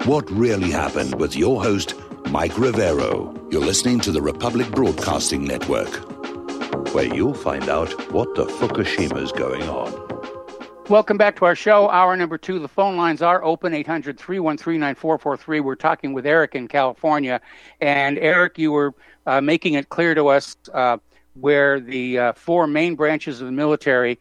what really happened with your host, Mike Rivero. You're listening to the Republic Broadcasting Network, where you'll find out what the Fukushima's going on. Welcome back to our show, hour number 2. The phone lines are open, 800-313-9443. We're talking with Eric in California. And Eric, you were making it clear to us where the 4 main branches of the military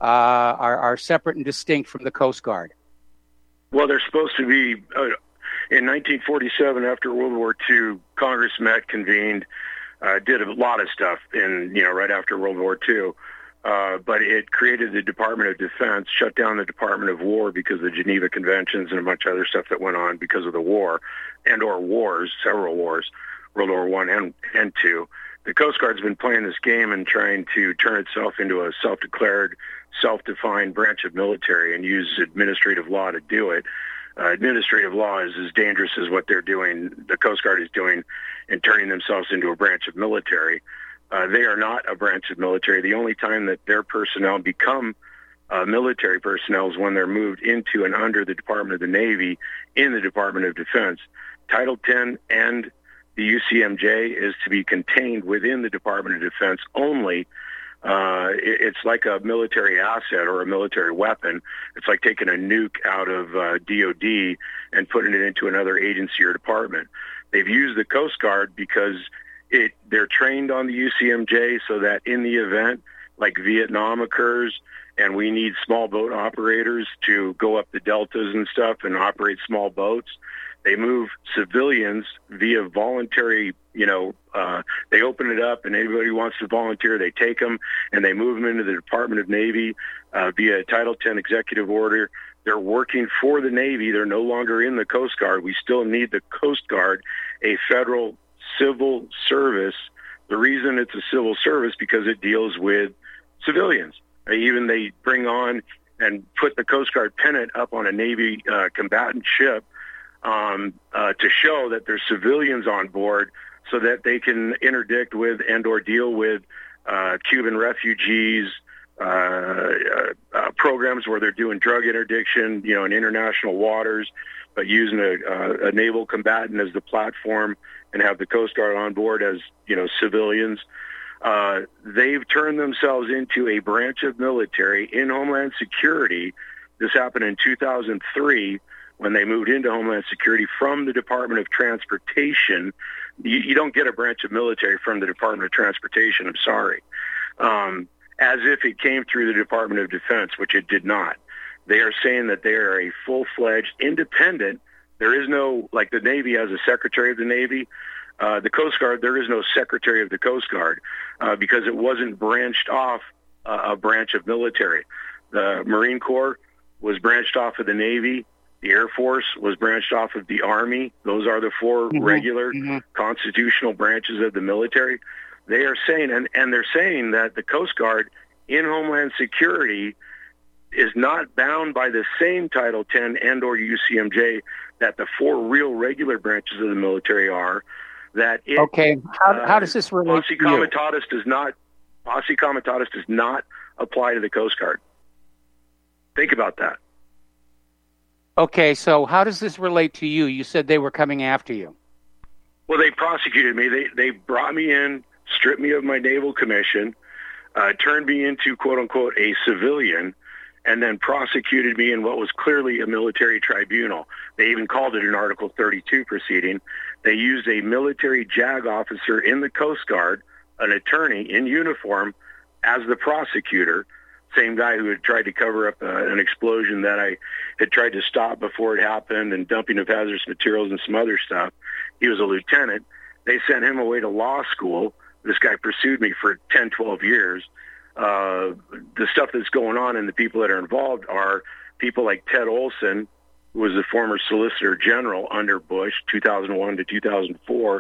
are separate and distinct from the Coast Guard. Well, they're supposed to be, in 1947, after World War II, Congress met, convened, did a lot of stuff right after World War II. But it created the Department of Defense, shut down the Department of War because of the Geneva Conventions and a bunch of other stuff that went on because of the war and/or wars, several wars, World War I and II. The Coast Guard's been playing this game and trying to turn itself into a self-declared, self-defined branch of military and use administrative law to do it. Administrative law is as dangerous as what they're doing, the Coast Guard is doing, in turning themselves into a branch of military. They are not a branch of military. The only time that their personnel become military personnel is when they're moved into and under the Department of the Navy in the Department of Defense. Title 10 and the UCMJ is to be contained within the Department of Defense only. It's like a military asset or a military weapon. It's like taking a nuke out of DOD and putting it into another agency or department. They've used the Coast Guard because they're trained on the UCMJ so that in the event like Vietnam occurs and we need small boat operators to go up the deltas and stuff and operate small boats, they move civilians via voluntary, they open it up and anybody who wants to volunteer, they take them and they move them into the Department of Navy via Title 10 executive order. They're working for the Navy. They're no longer in the Coast Guard. We still need the Coast Guard, a federal civil service. The reason it's a civil service because it deals with civilians. Even they bring on and put the Coast Guard pennant up on a Navy combatant ship to show that there's civilians on board so that they can interdict with and or deal with Cuban refugees, programs where they're doing drug interdiction, in international waters, but using a naval combatant as the platform and have the Coast Guard on board as, civilians. They've turned themselves into a branch of military in Homeland Security. This happened in 2003 when they moved into Homeland Security from the Department of Transportation. You don't get a branch of military from the Department of Transportation, I'm sorry. As if it came through the Department of Defense, which it did not. They are saying that they are a full-fledged independent. There is no, like the Navy has a Secretary of the Navy. The Coast Guard, there is no Secretary of the Coast Guard because it wasn't branched off a branch of military. The Marine Corps was branched off of the Navy. The Air Force was branched off of the Army. Those are the 4 regular constitutional branches of the military. They are saying, and they're saying that the Coast Guard in Homeland Security is not bound by the same Title 10 and or UCMJ that the 4 real regular branches of the military are. That it, okay, how does this relate to you? Posse Comitatus does not apply to the Coast Guard. Think about that. Okay, so how does this relate to you? You said they were coming after you. Well, they prosecuted me. They brought me in, stripped me of my naval commission, turned me into, quote-unquote, a civilian, and then prosecuted me in what was clearly a military tribunal. They even called it an Article 32 proceeding. They used a military JAG officer in the Coast Guard, an attorney in uniform, as the prosecutor, same guy who had tried to cover up an explosion that I had tried to stop before it happened and dumping of hazardous materials and some other stuff. He was a lieutenant. They sent him away to law school. This guy pursued me for 10, 12 years. The stuff that's going on and the people that are involved are people like Ted Olson, who was the former Solicitor General under Bush, 2001 to 2004.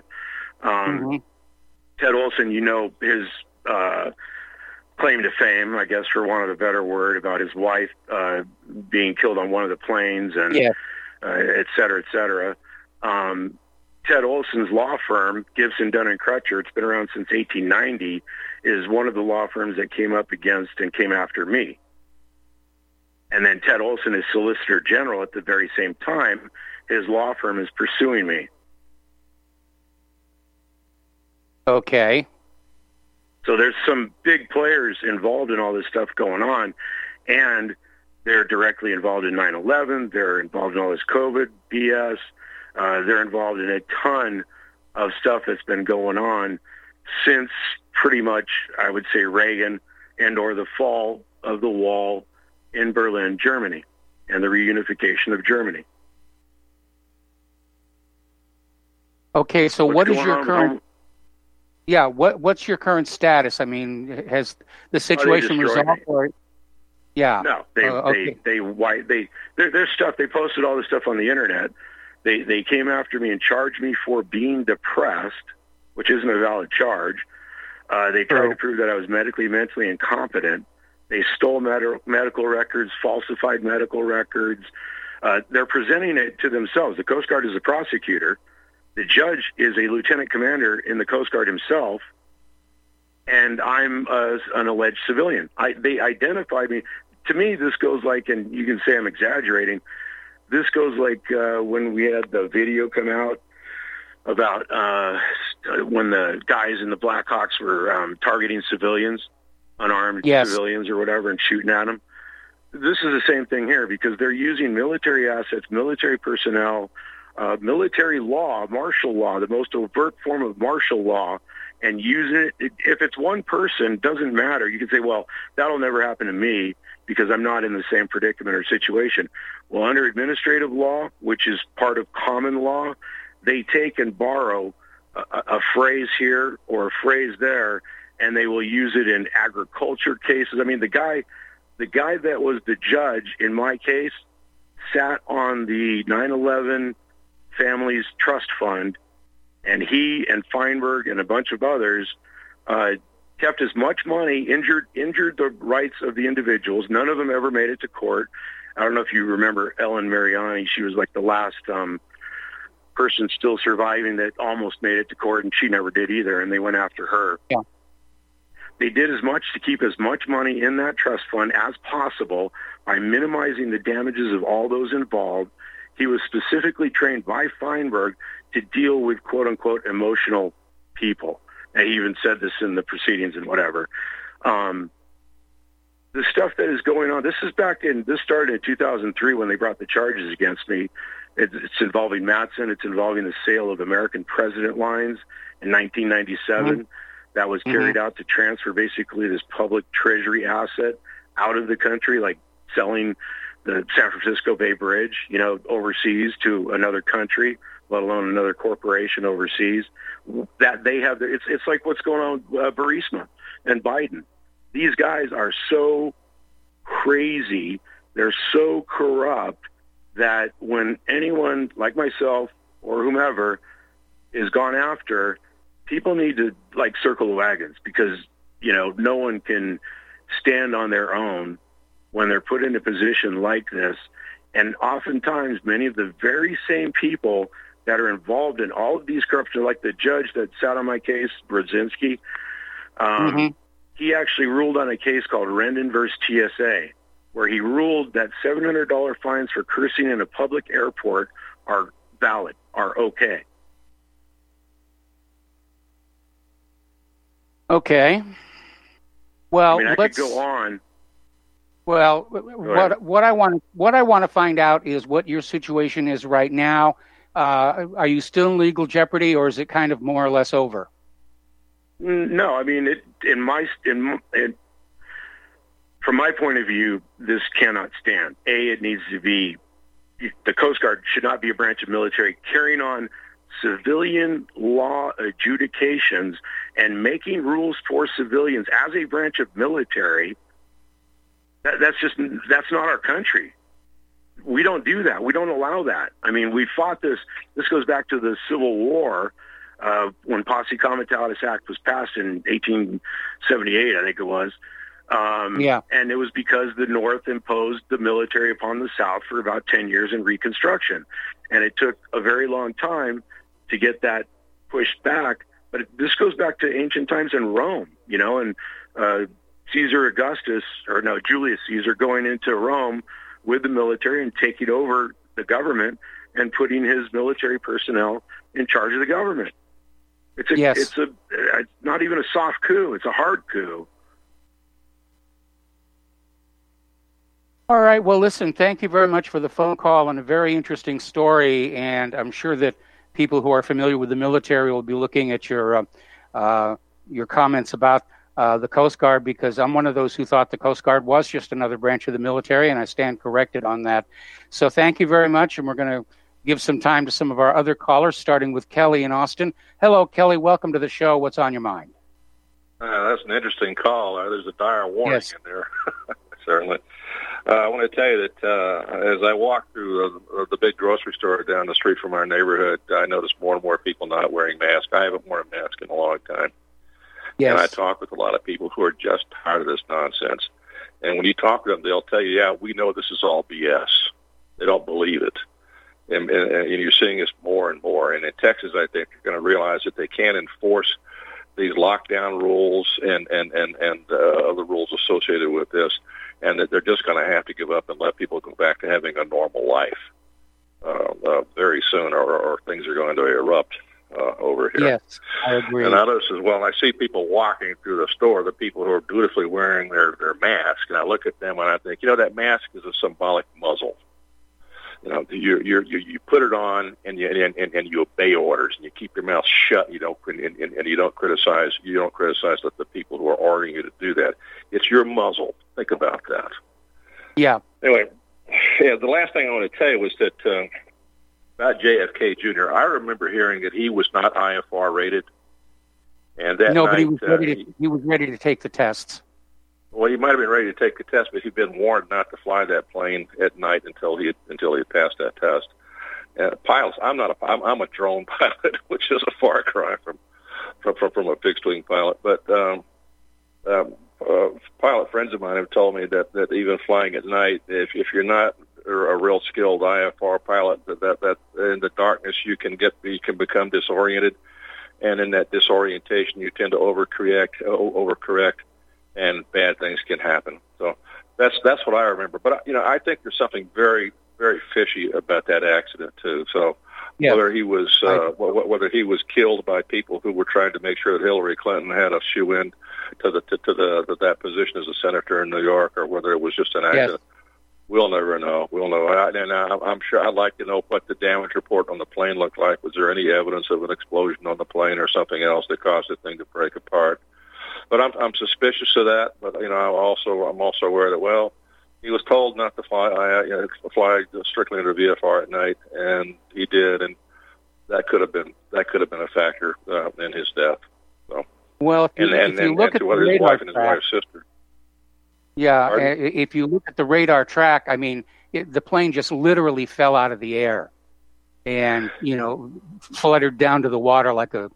Ted Olson, his claim to fame, I guess, for want of a better word, about his wife being killed on one of the planes and et cetera, et cetera. Ted Olson's law firm, Gibson, Dunn & Crutcher, it's been around since 1890, is one of the law firms that came up against and came after me. And then Ted Olson is Solicitor General at the very same time, his law firm is pursuing me. Okay. So there's some big players involved in all this stuff going on, and they're directly involved in 9/11. They're involved in all this COVID BS. They're involved in a ton of stuff that's been going on since pretty much, I would say, Reagan and or the fall of the wall in Berlin, Germany, and the reunification of Germany. Okay, so what is your current... Yeah, what's your current status? I mean, has the situation resolved? Or... Yeah. No, okay. their stuff. They posted all this stuff on the internet. They came after me and charged me for being depressed, which isn't a valid charge. They tried to prove that I was mentally incompetent. They stole medical records, falsified medical records. They're presenting it to themselves. The Coast Guard is a prosecutor. The judge is a lieutenant commander in the Coast Guard himself, and I'm an alleged civilian. They identified me. To me, this goes like, and you can say I'm exaggerating, this goes like when we had the video come out about when the guys in the Blackhawks were targeting civilians, unarmed civilians or whatever, and shooting at them. This is the same thing here, because they're using military assets, military personnel, military law, martial law, the most overt form of martial law, and using it. If it's one person, doesn't matter. You can say, well, that'll never happen to me because I'm not in the same predicament or situation. Well, under administrative law, which is part of common law, they take and borrow a phrase here or a phrase there, and they will use it in agriculture cases. I mean, the guy that was the judge in my case sat on the 9/11 Families Trust Fund, and he and Feinberg and a bunch of others kept as much money, injured the rights of the individuals. None of them ever made it to court. I don't know if you remember Ellen Mariani. She was like the last person still surviving that almost made it to court, and she never did either, and they went after her. Yeah. They did as much to keep as much money in that trust fund as possible by minimizing the damages of all those involved. He was specifically trained by Feinberg to deal with quote-unquote emotional people. And he even said this in the proceedings and whatever. The stuff that is going on, this started in 2003 when they brought the charges against me. It's involving Matson. It's involving the sale of American President lines in 1997. Mm-hmm. That was carried out to transfer basically this public treasury asset out of the country, like selling the San Francisco Bay Bridge, overseas to another country, let alone another corporation overseas. That they have, it's like what's going on with Burisma and Biden. These guys are so crazy, they're so corrupt that when anyone like myself or whomever is gone after, people need to circle the wagons, because no one can stand on their own when they're put in a position like this. And oftentimes many of the very same people that are involved in all of these corruption, like the judge that sat on my case, Brzezinski, he actually ruled on a case called Rendon versus TSA, where he ruled that $700 fines for cursing in a public airport are valid, are okay. Okay. Well, I could go on. Well, what I want to find out is what your situation is right now. Are you still in legal jeopardy, or is it kind of more or less over? No, I mean, from my point of view, this cannot stand. It needs to be, the Coast Guard should not be a branch of military carrying on civilian law adjudications and making rules for civilians as a branch of military. That's not our country. We don't do that. We don't allow that. I mean, we fought this. This goes back to the Civil War, when Posse Comitatus Act was passed in 1878, I think it was. And it was because the North imposed the military upon the South for about 10 years in Reconstruction. And it took a very long time to get that pushed back. But this goes back to ancient times in Rome, and Julius Caesar going into Rome with the military and taking over the government and putting his military personnel in charge of the government. It's not even a soft coup. It's a hard coup. All right. Well, listen, thank you very much for the phone call and a very interesting story. And I'm sure that people who are familiar with the military will be looking at your comments about the Coast Guard, because I'm one of those who thought the Coast Guard was just another branch of the military, and I stand corrected on that. So thank you very much, and we're going to give some time to some of our other callers, starting with Kelly in Austin. Hello, Kelly. Welcome to the show. What's on your mind? That's an interesting call. There's a dire warning in there, certainly. I want to tell you that as I walk through the big grocery store down the street from our neighborhood, I notice more and more people not wearing masks. I haven't worn a mask in a long time. Yes. And I talk with a lot of people who are just tired of this nonsense. And when you talk to them, they'll tell you, yeah, we know this is all BS. They don't believe it. And you're seeing this more and more. And in Texas, I think you're going to realize that they can't enforce these lockdown rules and other rules associated with this, and that they're just going to have to give up and let people go back to having a normal life very soon, or things are going to erupt over here. Yes, I agree. And others as well. I see people walking through the store, the people who are dutifully wearing their mask, and I look at them and I think, that mask is a symbolic muzzle. You put it on and you obey orders and you keep your mouth shut. You don't criticize. You don't criticize the people who are ordering you to do that. It's your muzzle. Think about that. Yeah. Anyway, the last thing I want to tell you was that about JFK Jr. I remember hearing that he was not IFR rated, and that but night he was ready to take the tests. Well, he might have been ready to take the test, but he'd been warned not to fly that plane at night until he had passed that test. Pilots, I'm a drone pilot, which is a far cry from a fixed wing pilot. But pilot friends of mine have told me that even flying at night, if you're not a real skilled IFR pilot, that in the darkness you can become disoriented, and in that disorientation you tend to overcorrect. And bad things can happen. So that's what I remember. But I think there's something very, very fishy about that accident too. So whether he was killed by people who were trying to make sure that Hillary Clinton had a shoe-in to that position as a senator in New York, or whether it was just an accident, we'll never know. We'll know. I'm sure I'd like to know what the damage report on the plane looked like. Was there any evidence of an explosion on the plane or something else that caused the thing to break apart? But I'm suspicious of that. But I'm also aware that he was told not to fly strictly under VFR at night, and he did, and that could have been a factor in his death. So if you look at the his radar wife and his wife's sister. Yeah, Pardon? If you look at the radar track, I mean, the plane just literally fell out of the air, and fluttered down to the water like a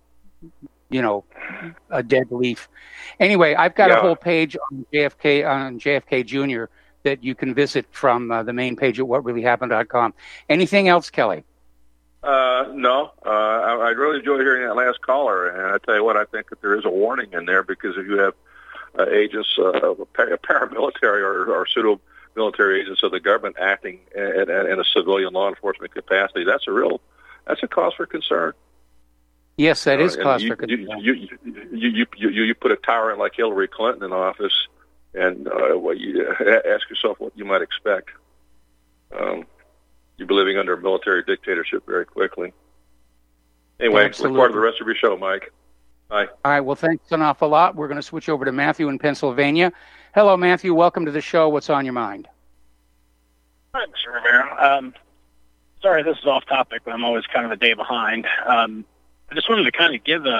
dead leaf. Anyway, I've got a whole page on JFK Jr. that you can visit from the main page at whatreallyhappened.com. Anything else, Kelly? No. I really enjoyed hearing that last caller, and I tell you what, I think that there is a warning in there, because if you have agents, paramilitary or pseudo-military agents of the government acting in a civilian law enforcement capacity, that's a cause for concern. Yes, that is cause for concern. You put a tyrant like Hillary Clinton in office, and you ask yourself what you might expect. You'll be living under a military dictatorship very quickly. Anyway, look forward to the rest of your show, Mike. Bye. All right, well, thanks an awful lot. We're going to switch over to Matthew in Pennsylvania. Hello, Matthew. Welcome to the show. What's on your mind? Hi, Mr. Rivera. Sorry, this is off topic, but I'm always kind of a day behind. I just wanted to kind of give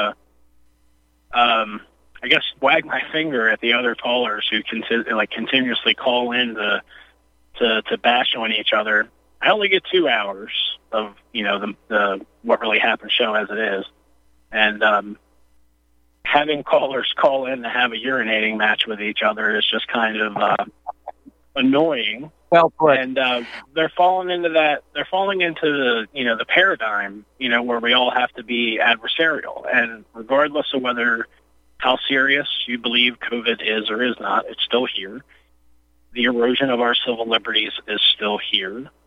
wag my finger at the other callers who continuously call in to bash on each other. I only get 2 hours of the What Really Happened show as it is, and having callers call in to have a urinating match with each other is just kind of annoying. Well put. And they're falling into the paradigm, where we all have to be adversarial. And regardless of how serious you believe COVID is or is not, it's still here. The erosion of our civil liberties is still here.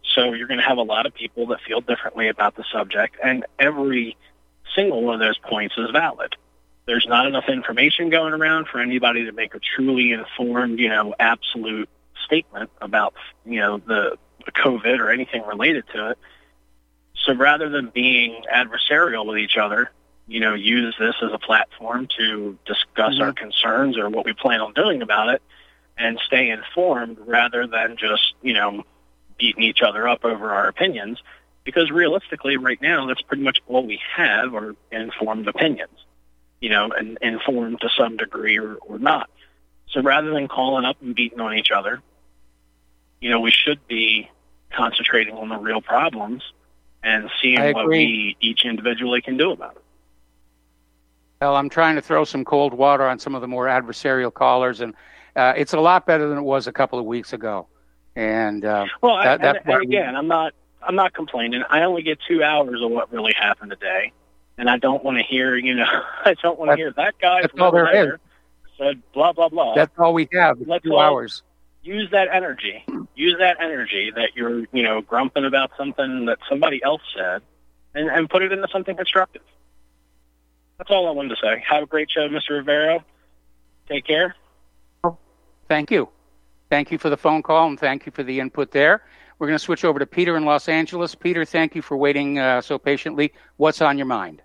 So you're going to have a lot of people that feel differently about the subject, and every single one of those points is valid. There's not enough information going around for anybody to make a truly informed, absolute statement about, the COVID or anything related to it. So rather than being adversarial with each other, use this as a platform to discuss our concerns or what we plan on doing about it and stay informed rather than just, beating each other up over our opinions. Because realistically, right now, that's pretty much all we have are informed opinions, and informed to some degree or not. So rather than calling up and beating on each other, we should be concentrating on the real problems and seeing what we each individually can do about it. Well, I'm trying to throw some cold water on some of the more adversarial callers, and it's a lot better than it was a couple of weeks ago. And again, I'm not complaining. I only get 2 hours of what really happened today, and I don't want to hear, I don't want to hear that guy from over there said blah blah blah. That's all we have. 2 hours. Use that energy. Use that energy that you're, grumping about something that somebody else said, and put it into something constructive. That's all I wanted to say. Have a great show, Mr. Rivero. Take care. Thank you. Thank you for the phone call, and thank you for the input there. We're going to switch over to Peter in Los Angeles. Peter, thank you for waiting so patiently. What's on your mind?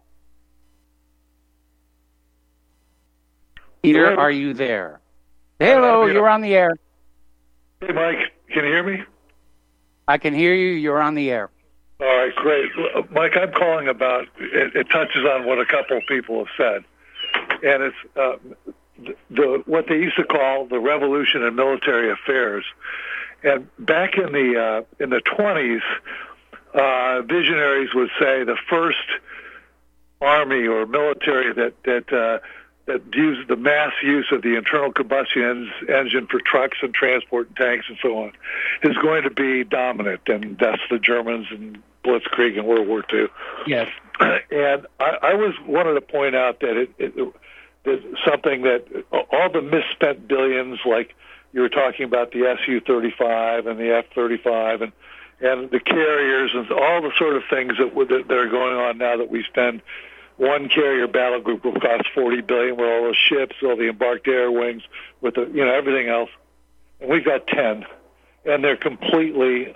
Peter, are you there? Hello, you're on the air. Hey, Mike, can you hear me? I can hear you. You're on the air. All right, great. Mike, I'm calling about, it touches on what a couple of people have said, and it's what they used to call the revolution in military affairs. And back in the 20s, visionaries would say the first army or military that used the mass use of the internal combustion engine for trucks and transport and tanks and so on is going to be dominant, and that's the Germans and Blitzkrieg in World War II. Yes. And I wanted to point out that that something that all the misspent billions, like you were talking about the Su-35 and the F-35 and the carriers and all the sort of things that are going on now, that we spend. One carrier battle group will cost $40 billion with all those ships, all the embarked air wings, with everything else. And we've got 10, and they're completely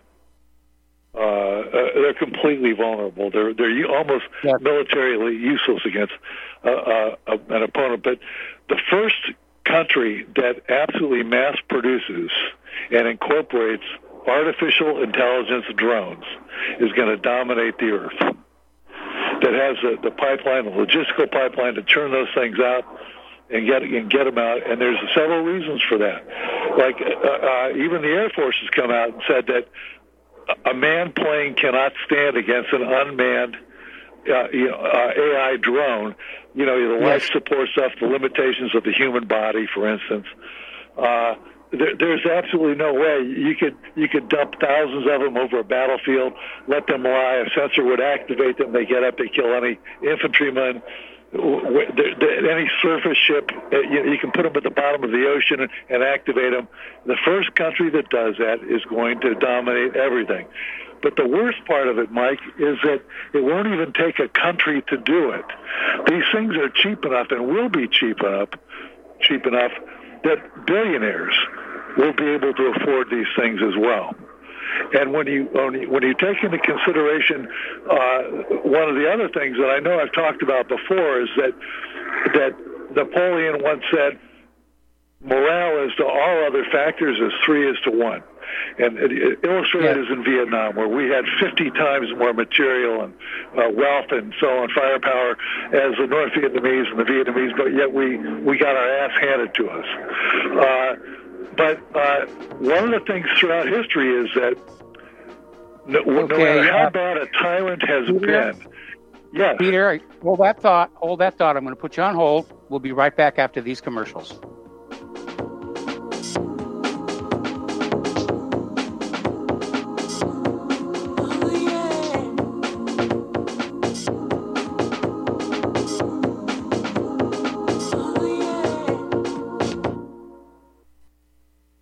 vulnerable. They're almost militarily useless against an opponent. But the first country that absolutely mass produces and incorporates artificial intelligence drones is going to dominate the earth. That has the pipeline, the logistical pipeline to churn those things out and get them out. And there's several reasons for that. Like even the Air Force has come out and said that a manned plane cannot stand against an unmanned AI drone. The life support stuff, the limitations of the human body, for instance. There's absolutely no way you could dump thousands of them over a battlefield, let them lie. A sensor would activate them. They get up, they kill any infantryman, any surface ship. You can put them at the bottom of the ocean and activate them. The first country that does that is going to dominate everything. But the worst part of it, Mike, is that it won't even take a country to do it. These things are cheap enough and will be cheap enough that billionaires will be able to afford these things as well. And when you take into consideration one of the other things that I know I've talked about before is that Napoleon once said, morale as to all other factors is 3:1. And it illustrated is in Vietnam, where we had 50 times more material and wealth and so on, firepower, as the North Vietnamese and the Vietnamese, but yet we got our ass handed to us. But one of the things throughout history is that no matter how bad a tyrant has been, yes. Peter, hold that thought. I'm going to put you on hold. We'll be right back after these commercials.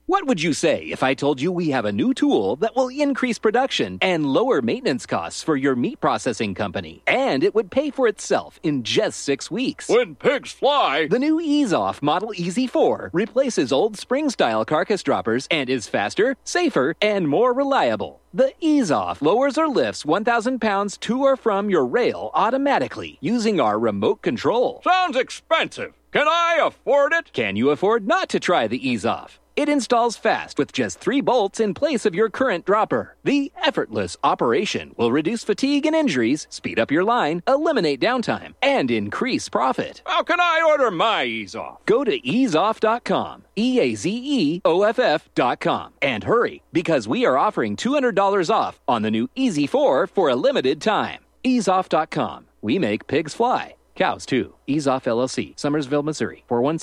What would you say if I told you we have a new tool that will increase production and lower maintenance costs for your meat processing company? And it would pay for itself in just 6 weeks. When pigs fly! The new EaseOff Model EZ4 replaces old spring-style carcass droppers and is faster, safer, and more reliable. The EaseOff lowers or lifts 1,000 pounds to or from your rail automatically using our remote control. Sounds expensive. Can I afford it? Can you afford not to try the EaseOff? It installs fast with just 3 bolts in place of your current dropper. The effortless operation will reduce fatigue and injuries, speed up your line, eliminate downtime, and increase profit. How can I order my EaseOff? Go to easeoff.com, EAZEOFF.com, and hurry, because we are offering $200 off on the new EZ4 for a limited time. Easeoff.com. We make pigs fly. Cows, too. EaseOff LLC, Summersville, Missouri,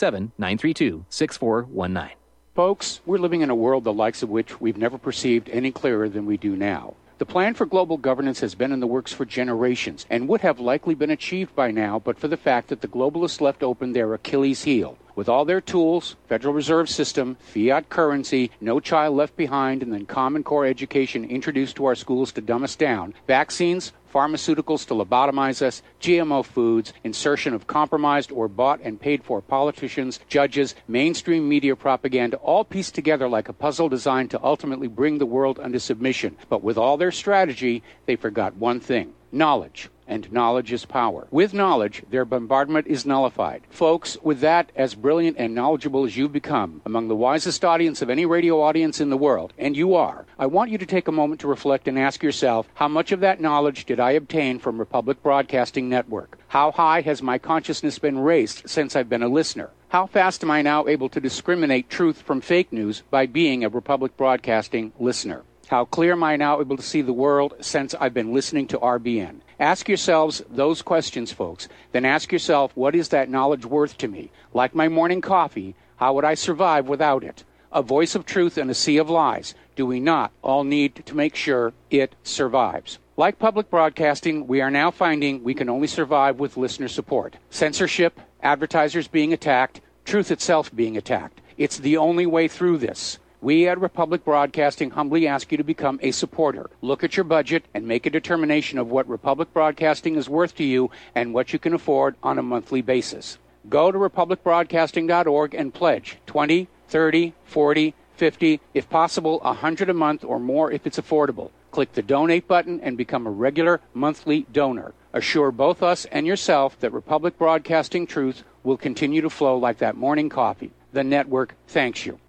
417-932-6419. Folks, we're living in a world the likes of which we've never perceived any clearer than we do now. The plan for global governance has been in the works for generations and would have likely been achieved by now but for the fact that the globalists left open their Achilles heel. With all their tools, Federal Reserve System, fiat currency, no child left behind, and then Common Core education introduced to our schools to dumb us down, vaccines, pharmaceuticals to lobotomize us, GMO foods, insertion of compromised or bought and paid for politicians, judges, mainstream media propaganda, all pieced together like a puzzle designed to ultimately bring the world under submission. But with all their strategy, they forgot one thing: knowledge. And knowledge is power. With knowledge, their bombardment is nullified. Folks, with that, as brilliant and knowledgeable as you've become, among the wisest audience of any radio audience in the world, and you are, I want you to take a moment to reflect and ask yourself, how much of that knowledge did I obtain from Republic Broadcasting Network? How high has my consciousness been raised since I've been a listener? How fast am I now able to discriminate truth from fake news by being a Republic Broadcasting listener? How clear am I now able to see the world since I've been listening to RBN? Ask yourselves those questions, folks. Then ask yourself, what is that knowledge worth to me? Like my morning coffee, how would I survive without it? A voice of truth in a sea of lies. Do we not all need to make sure it survives? Like public broadcasting, we are now finding we can only survive with listener support. Censorship, advertisers being attacked, truth itself being attacked. It's the only way through this. We at Republic Broadcasting humbly ask you to become a supporter. Look at your budget and make a determination of what Republic Broadcasting is worth to you and what you can afford on a monthly basis. Go to republicbroadcasting.org and pledge $20, $30, $40, $50, if possible, $100 a month or more if it's affordable. Click the donate button and become a regular monthly donor. Assure both us and yourself that Republic Broadcasting truth will continue to flow like that morning coffee. The network thanks you.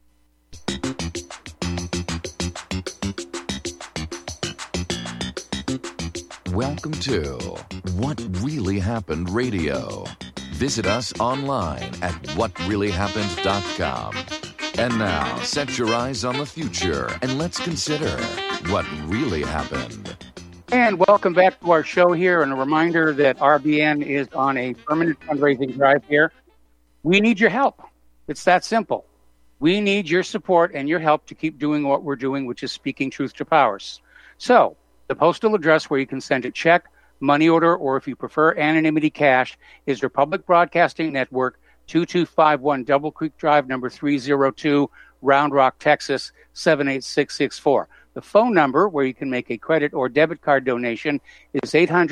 Welcome to What Really Happened Radio. Visit us online at whatreallyhappened.com. And now, set your eyes on the future and let's consider what really happened. And welcome back to our show here. And a reminder that RBN is on a permanent fundraising drive here. We need your help. It's that simple. We need your support and your help to keep doing what we're doing, which is speaking truth to powers. So, the postal address where you can send a check, money order, or if you prefer anonymity cash is Republic Broadcasting Network, 2251 Double Creek Drive, number 302, Round Rock, Texas, 78664. The phone number where you can make a credit or debit card donation is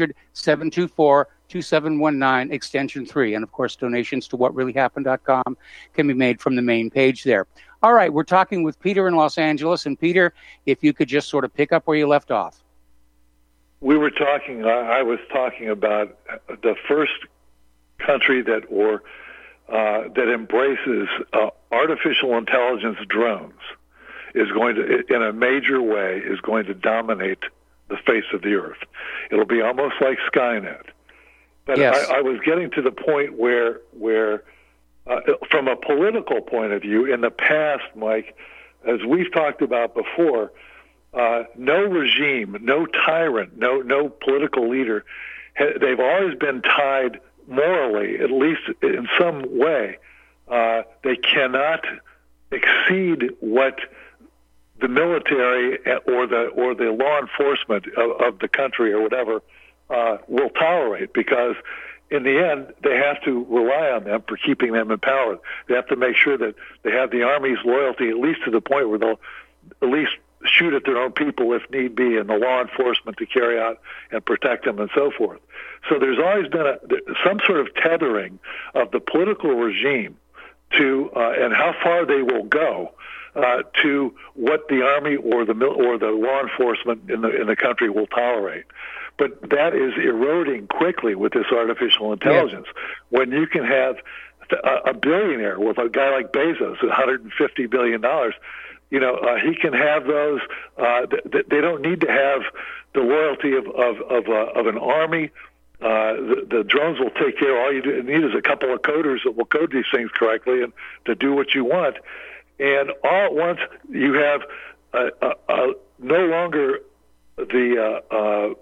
800-724-2719, extension 3. And, of course, donations to whatreallyhappened.com can be made from the main page there. All right, we're talking with Peter in Los Angeles. And, Peter, if you could just sort of pick up where you left off. I was talking about the first country that embraces artificial intelligence drones is going to, in a major way, is going to dominate the face of the earth. It'll be almost like Skynet. But yes. I was getting to the point where from a political point of view, in the past, Mike, as we've talked about before, no regime, no tyrant, no political leader, they've always been tied morally, at least in some way. They cannot exceed what the military or the law enforcement of the country or whatever will tolerate, because in the end, they have to rely on them for keeping them in power. They have to make sure that they have the Army's loyalty, at least to the point where they'll at least shoot at their own people if need be, and the law enforcement to carry out and protect them and so forth. So there's always been some sort of tethering of the political regime to and how far they will go to what the Army or the law enforcement in the country will tolerate. But that is eroding quickly with this artificial intelligence. Yeah. When you can have a billionaire with a guy like Bezos, $150 billion, he can have those. They don't need to have the loyalty of an army. The drones will take care. All you need is a couple of coders that will code these things correctly and to do what you want. And all at once, you have no longer the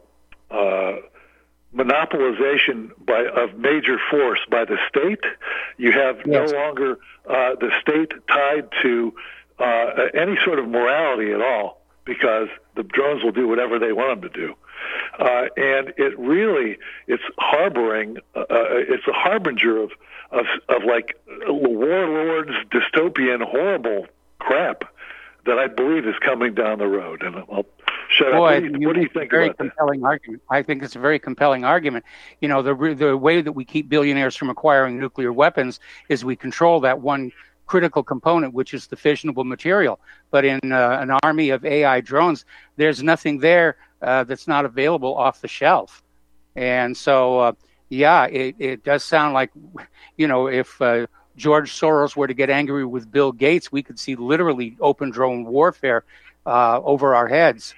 monopolization of major force by the state. You have no longer the state tied to any sort of morality at all, because the drones will do whatever they want them to do. And it's harboring, it's a harbinger of like warlords, dystopian, horrible crap that I believe is coming down the road. And I'll shut up. What do you think about compelling argument. I think it's a very compelling argument. The way that we keep billionaires from acquiring nuclear weapons is we control that one critical component, which is the fissionable material. But in an army of AI drones, there's nothing there that's not available off the shelf. And so, it does sound like, if George Soros were to get angry with Bill Gates, we could see literally open drone warfare over our heads.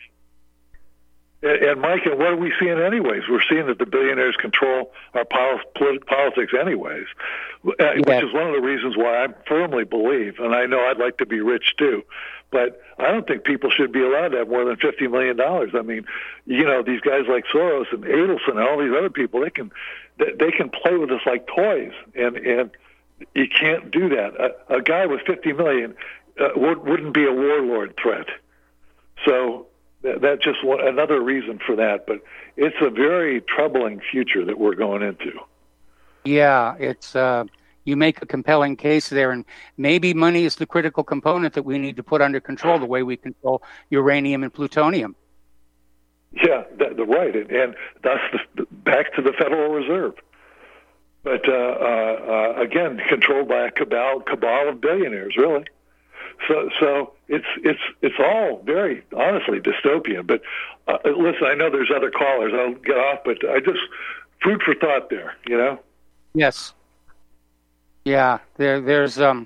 And Mike, and what are we seeing anyways? We're seeing that the billionaires control our politics anyways, which is one of the reasons why I firmly believe, and I know I'd like to be rich too, but I don't think people should be allowed to have more than $50 million. I mean, these guys like Soros and Adelson and all these other people, they can play with us like toys, and you can't do that. A guy with $50 million wouldn't be a warlord threat. So that's just another reason for that. But it's a very troubling future that we're going into. Yeah, it's you make a compelling case there, and maybe money is the critical component that we need to put under control, the way we control uranium and plutonium. Yeah, right, and that's back to the Federal Reserve. But again, controlled by a cabal of billionaires, really. So it's all very honestly dystopian. But listen, I know there's other callers. I'll get off, but I just food for thought there. Yes. Yeah. There's a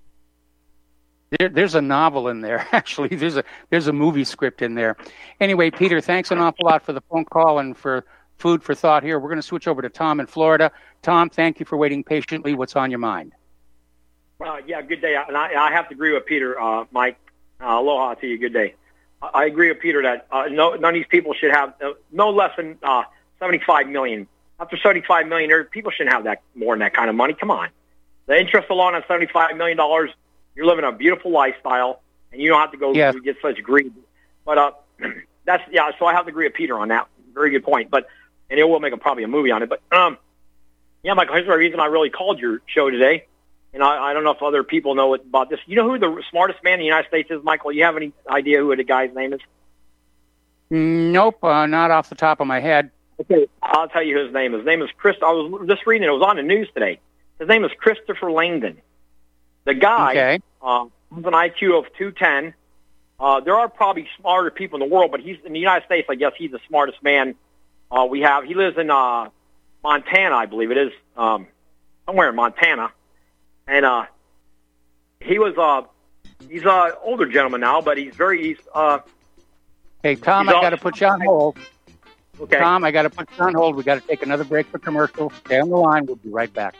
novel in there. Actually, there's a movie script in there. Anyway, Peter, thanks an awful lot for the phone call and for food for thought here. We're going to switch over to Tom in Florida. Tom, thank you for waiting patiently. What's on your mind? Good day. And I have to agree with Peter, Mike. Aloha to you. Good day. I agree with Peter that none of these people should have no less than $75 million. After $75 million, people shouldn't have that more than that kind of money. Come on. The interest alone on $75 million, you're living a beautiful lifestyle, and you don't have to go get such greed. But so I have to agree with Peter on that. Very good point. And it will make probably a movie on it. But Michael, here's the reason I really called your show today. And I don't know if other people know about this. You know who the smartest man in the United States is, Michael? You have any idea who the guy's name is? Nope, not off the top of my head. Okay, I'll tell you his name. His name is Chris. I was just reading it. It was on the news today. His name is Christopher Langdon. The guy has an IQ of 210. There are probably smarter people in the world, but he's in the United States. I guess he's the smartest man we have. He lives in Montana, I believe it is, somewhere in Montana. And he's an older gentleman now, but he's very. Hey, Tom, I got to put you on hold. Okay. Tom, I got to put you on hold. We got to take another break for commercial. Stay on the line. We'll be right back.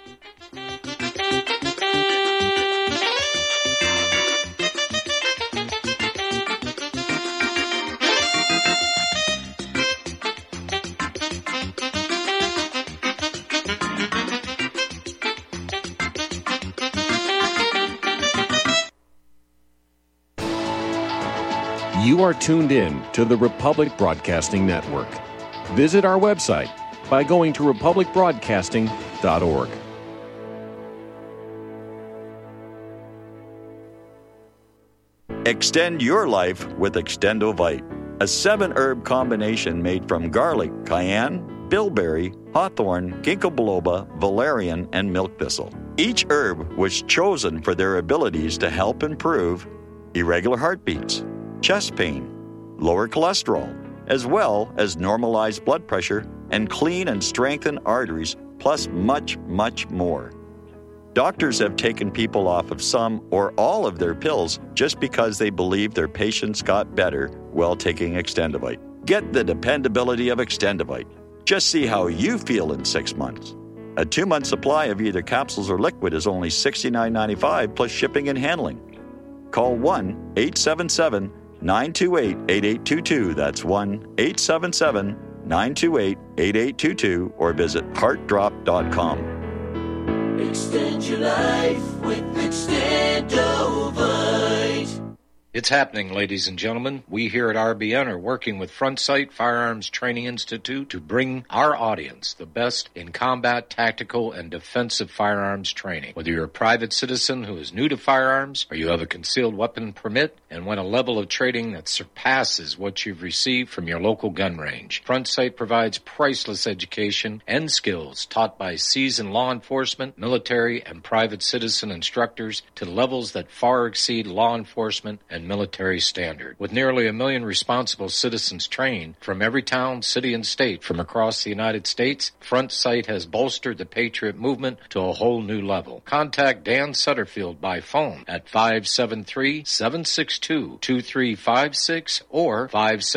You are tuned in to the Republic Broadcasting Network. Visit our website, by going to republicbroadcasting.org. Extend your life with Extendovite, a 7-herb combination made from garlic, cayenne, bilberry, hawthorn, ginkgo biloba, valerian, and milk thistle. Each herb was chosen for their abilities to help improve irregular heartbeats, chest pain, lower cholesterol, as well as normalize blood pressure and clean and strengthen arteries, plus much, much more. Doctors have taken people off of some or all of their pills just because they believe their patients got better while taking Extendovite. Get the dependability of Extendovite. Just see how you feel in 6 months. A 2-month supply of either capsules or liquid is only $69.95 plus shipping and handling. Call 1-877-928-8822. That's 1-877-928-8822 or visit heartdrop.com. Extend your life with Extendovite. It's happening, ladies and gentlemen. We here at RBN are working with Front Sight Firearms Training Institute to bring our audience the best in combat, tactical, and defensive firearms training. Whether you're a private citizen who is new to firearms, or you have a concealed weapon permit and want a level of training that surpasses what you've received from your local gun range, Front Sight provides priceless education and skills taught by seasoned law enforcement, military, and private citizen instructors to levels that far exceed law enforcement and military standard. With nearly 1 million responsible citizens trained from every town, city, and state from across the United States, Front Sight has bolstered the Patriot movement to a whole new level. Contact Dan Sutterfield by phone at 573-762-2356 or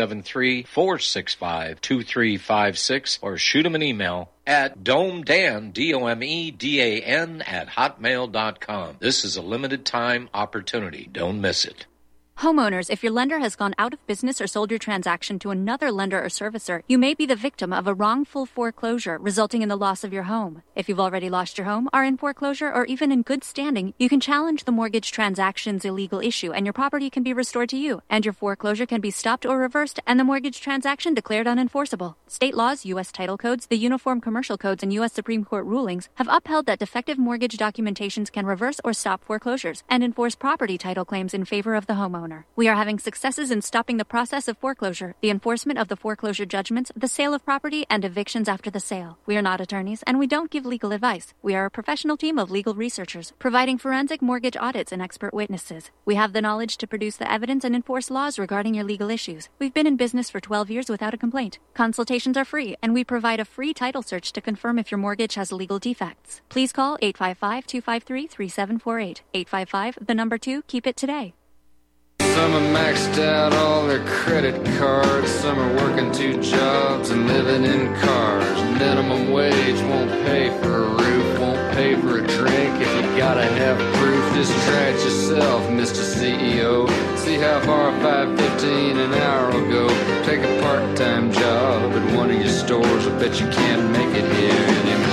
573-465-2356 or shoot him an email at domedan, DOMEDAN, @hotmail.com. This is a limited time opportunity. Don't miss it. Homeowners, if your lender has gone out of business or sold your transaction to another lender or servicer, you may be the victim of a wrongful foreclosure resulting in the loss of your home. If you've already lost your home, are in foreclosure, or even in good standing, you can challenge the mortgage transaction's illegal issue and your property can be restored to you, and your foreclosure can be stopped or reversed and the mortgage transaction declared unenforceable. State laws, U.S. title codes, the Uniform Commercial Codes, and U.S. Supreme Court rulings have upheld that defective mortgage documentations can reverse or stop foreclosures and enforce property title claims in favor of the homeowner. We are having successes in stopping the process of foreclosure, the enforcement of the foreclosure judgments, the sale of property, and evictions after the sale. We are not attorneys, and we don't give legal advice. We are a professional team of legal researchers, providing forensic mortgage audits and expert witnesses. We have the knowledge to produce the evidence and enforce laws regarding your legal issues. We've been in business for 12 years without a complaint. Consultations are free, and we provide a free title search to confirm if your mortgage has legal defects. Please call 855-253-3748. 855, 2, keep it today. Some have maxed out all their credit cards. Some are working 2 jobs and living in cars. Minimum wage won't pay for a roof, won't pay for a drink. If you gotta have proof, just try it yourself, Mr. CEO. See how far 5.15 an hour will go. Take a part-time job at one of your stores. I bet you can't make it here anymore.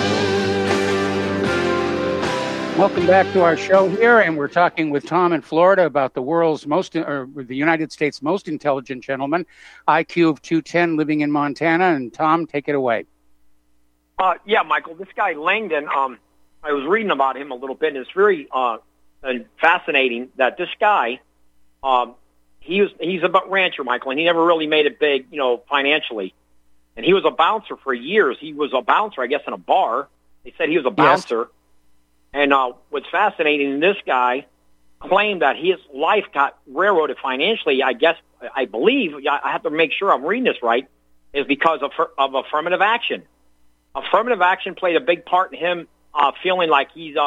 Welcome back to our show here, and we're talking with Tom in Florida about the United States' most intelligent gentleman, IQ of 210, living in Montana. And Tom, take it away. Yeah, Michael, this guy Langdon, I was reading about him a little bit, and it's very fascinating that this guy, he's a rancher, Michael, and he never really made it big, financially. And he was a bouncer for years. He was a bouncer, I guess, in a bar. They said he was a bouncer. Yes. And what's fascinating, this guy claimed that his life got railroaded financially. I believe, I have to make sure I'm reading this right, is because of affirmative action. Affirmative action played a big part in him feeling like he's,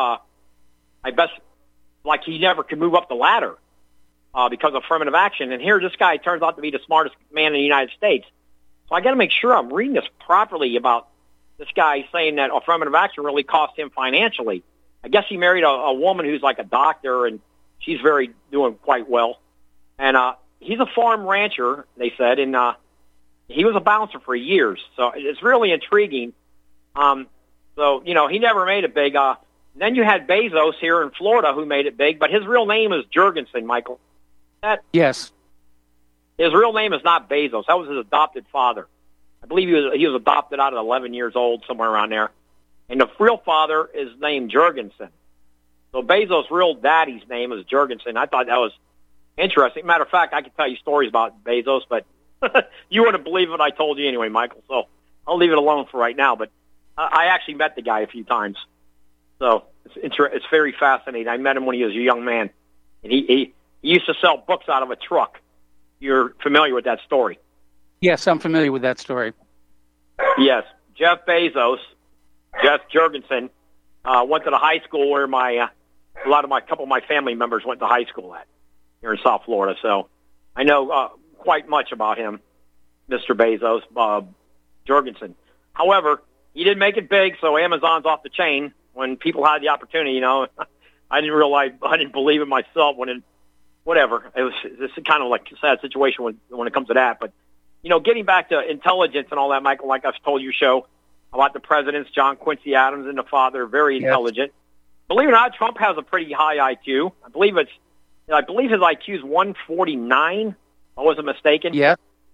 like he never could move up the ladder because of affirmative action. And here this guy turns out to be the smartest man in the United States. So I got to make sure I'm reading this properly about this guy saying that affirmative action really cost him financially. I guess he married a woman who's like a doctor, and she's doing quite well. And he's a farm rancher, they said, and he was a bouncer for years. So it's really intriguing. So, he never made it big. Then you had Bezos here in Florida who made it big, but his real name is Jurgensen, Michael. Yes. His real name is not Bezos. That was his adopted father. I believe he was adopted out at 11 years old, somewhere around there. And the real father is named Jurgensen. So Bezos' real daddy's name is Jurgensen. I thought that was interesting. Matter of fact, I could tell you stories about Bezos, but you wouldn't believe what I told you anyway, Michael. So I'll leave it alone for right now. But I actually met the guy a few times. So it's very fascinating. I met him when he was a young man. And he used to sell books out of a truck. You're familiar with that story? Yes, I'm familiar with that story. Yes. Jeff Bezos, Jeff Jurgensen, went to the high school where a couple of my family members went to high school at here in South Florida. So I know quite much about him, Mr. Bezos, Jurgensen. However, he didn't make it big, so Amazon's off the chain. When people had the opportunity, I didn't believe it myself whatever. It's kind of like a sad situation when it comes to that. But, getting back to intelligence and all that, Michael, like I've told your show about the presidents, John Quincy Adams and the father, very intelligent. Believe it or not, Trump has a pretty high IQ. I believe his IQ is 149. If I wasn't mistaken. Yeah.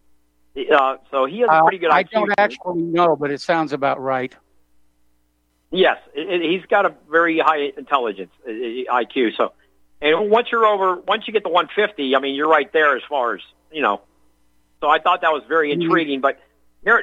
So he has a pretty good IQ. I don't actually know, but it sounds about right. Yes, he's got a very high intelligence IQ. So, and once you get to 150, I mean, you're right there as far as So I thought that was very intriguing. But go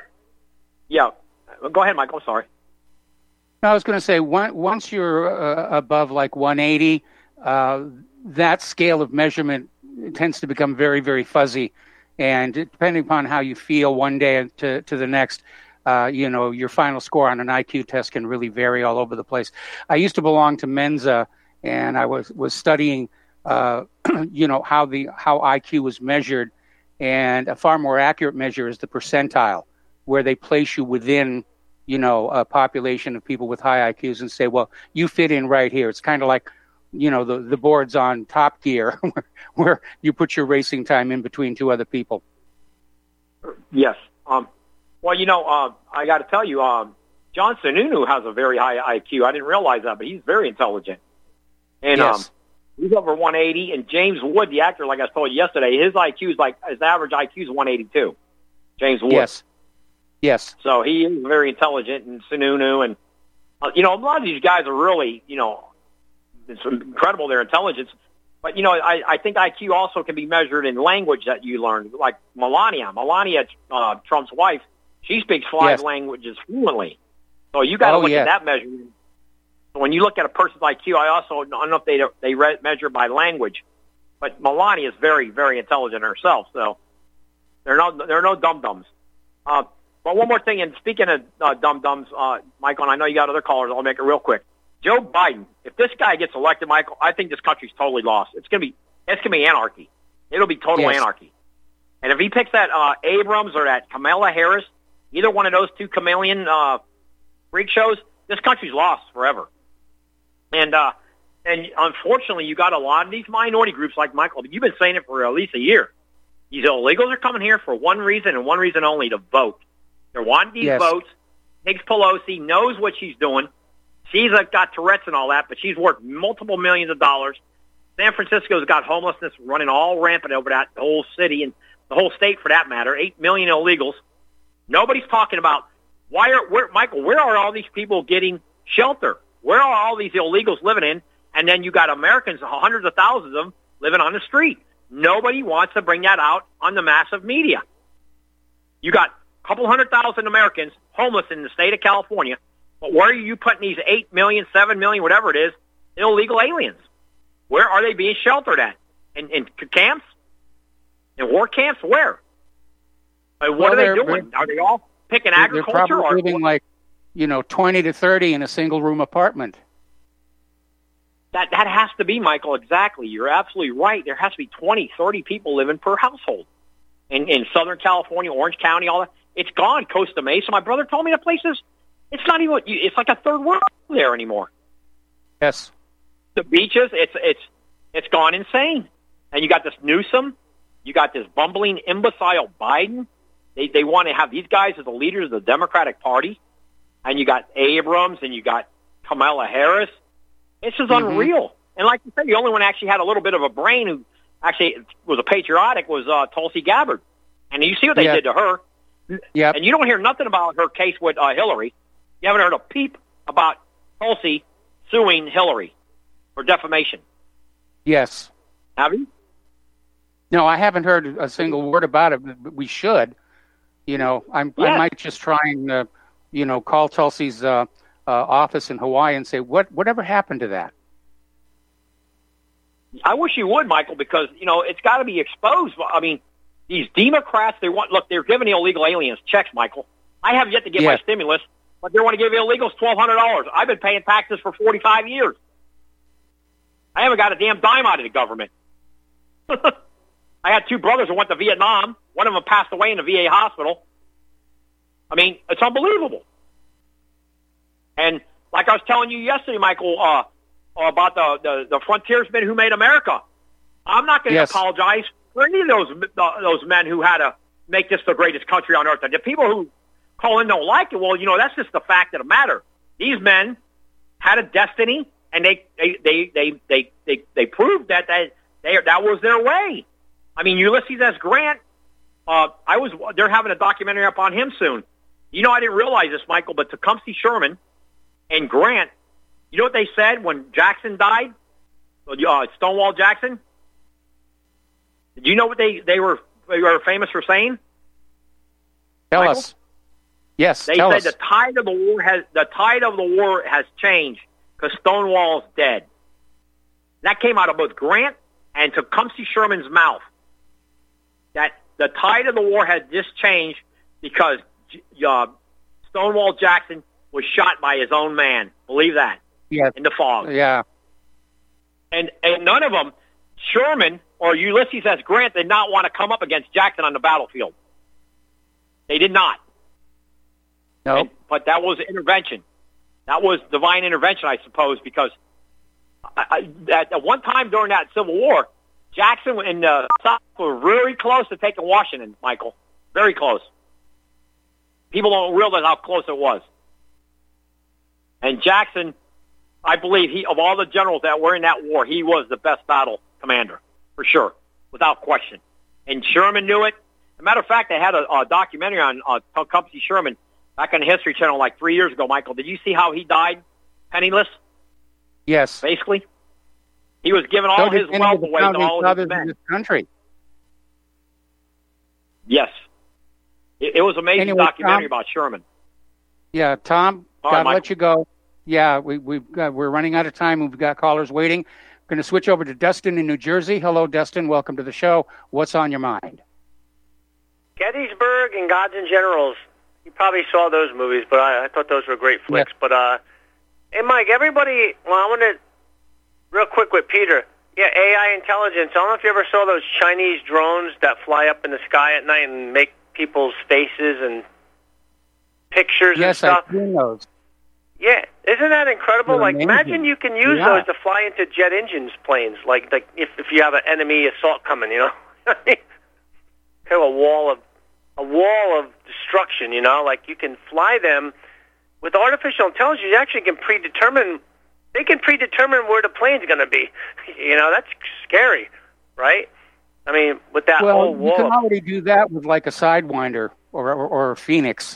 ahead, Michael. Sorry. I was going to say once you're above like 180, that scale of measurement tends to become very, very fuzzy, and depending upon how you feel one day to the next. Your final score on an IQ test can really vary all over the place. I used to belong to Mensa, and I was studying, how IQ was measured, and a far more accurate measure is the percentile, where they place you within, a population of people with high IQs and say, well, you fit in right here. It's kind of like, the boards on Top Gear, where you put your racing time in between two other people. Yes. Well, I got to tell you, John Sununu has a very high IQ. I didn't realize that, but he's very intelligent. And yes. He's over 180. And James Wood, the actor, like I told you yesterday, his average IQ is 182. James Wood. Yes. So he is very intelligent, and Sununu. And, a lot of these guys are really, it's incredible, their intelligence. But, I think IQ also can be measured in language that you learn, like Melania. Melania, Trump's wife, she speaks 5 languages fluently. So you got to look at that measurement. So when you look at a person's IQ, I don't know if they measure by language, but Melania is very, very intelligent herself. So there are no dum-dums. But one more thing, and speaking of dum-dums, Michael, and I know you got other callers, I'll make it real quick. Joe Biden, if this guy gets elected, Michael, I think this country's totally lost. It's gonna be anarchy. It'll be total anarchy. And if he picks that Abrams or that Kamala Harris, either one of those two chameleon freak shows, this country's lost forever. And unfortunately, you got a lot of these minority groups like Michael. You've been saying it for at least a year. These illegals are coming here for one reason and one reason only: to vote. They're wanting these votes. Nancy Pelosi knows what she's doing. She's got Tourette's and all that, but she's worth multiple millions of dollars. San Francisco's got homelessness running all rampant over that whole city and the whole state, for that matter. 8 million illegals. Nobody's talking about Michael, where are all these people getting shelter? Where are all these illegals living in? And then you got Americans, hundreds of thousands of them, living on the street. Nobody wants to bring that out on the massive media. You got a couple 100,000 Americans homeless in the state of California, but where are you putting these 8 million, 7 million, whatever it is, illegal aliens? Where are they being sheltered at? In camps? In war camps? Where? What are they doing? Are they all picking agriculture? They're probably living 20 to 30 in a single-room apartment. That has to be, Michael, exactly. You're absolutely right. There has to be 20, 30 people living per household. In Southern California, Orange County, all that. It's gone, Costa Mesa. My brother told me that places, it's not even, it's like a third world there anymore. Yes. The beaches, it's gone insane. And you got this Newsom, you got this bumbling imbecile Biden. They want to have these guys as the leaders of the Democratic Party. And you got Abrams and you got Kamala Harris. It's just unreal. And like you said, the only one actually had a little bit of a brain who actually was a patriotic was Tulsi Gabbard. And you see what they did to her. Yeah. And you don't hear nothing about her case with Hillary. You haven't heard a peep about Tulsi suing Hillary for defamation. Yes. Have you? No, I haven't heard a single word about it, but we should. You know, I might just try and, call Tulsi's office in Hawaii and say, whatever happened to that? I wish you would, Michael, because, it's got to be exposed. I mean, these Democrats, they're giving illegal aliens checks, Michael. I have yet to get my stimulus, but they want to give illegals $1,200. I've been paying taxes for 45 years. I haven't got a damn dime out of the government. I had two brothers who went to Vietnam. One of them passed away in the VA hospital. I mean, it's unbelievable. And like I was telling you yesterday, Michael, about the frontiersmen who made America, I'm not going to apologize for any of those men who had to make this the greatest country on earth. And the people who call in don't like it. Well, that's just the fact of the matter. These men had a destiny, and they proved that was their way. I mean, Ulysses S. Grant. They're having a documentary up on him soon. I didn't realize this, Michael, but Tecumseh Sherman and Grant. You know what they said when Jackson died? Stonewall Jackson. Do you know what they were famous for saying? Tell us. Yes, they said the tide of the war has changed because Stonewall's dead. That came out of both Grant and Tecumseh Sherman's mouth. That the tide of the war had just changed because Stonewall Jackson was shot by his own man. Believe that? Yeah. In the fog. Yeah. And none of them, Sherman or Ulysses S. Grant, did not want to come up against Jackson on the battlefield. They did not. No. But that was intervention. That was divine intervention, I suppose, because at one time during that Civil War, Jackson and the South were really close to taking Washington, Michael. Very close. People don't realize how close it was. And Jackson, I believe, of all the generals that were in that war, he was the best battle commander, for sure, without question. And Sherman knew it. As a matter of fact, they had a documentary on Tecumseh Sherman back on the History Channel like 3 years ago, Michael. Did you see how he died penniless? Yes. Basically. He was giving all his wealth away to all of his men. In this country. Yes. It was an amazing documentary about Sherman. Yeah, Tom, got to let you go. Yeah, we're running out of time. We've got callers waiting. We're going to switch over to Dustin in New Jersey. Hello, Dustin. Welcome to the show. What's on your mind? Gettysburg and Gods and Generals. You probably saw those movies, but I thought those were great flicks. Yes. But, hey, Mike, everybody, I want to, real quick with Peter. Yeah, AI intelligence. I don't know if you ever saw those Chinese drones that fly up in the sky at night and make people's faces and pictures and stuff. Yes, I've seen those. Yeah, isn't that incredible? They're like, amazing. imagine you can use those to fly into jet engines planes, like if you have an enemy assault coming, kind of a wall of destruction, like you can fly them with artificial intelligence. You actually can predetermine. They can predetermine where the plane's going to be. That's scary, right? I mean, with that whole wall. You can already do that with like a Sidewinder or a Phoenix.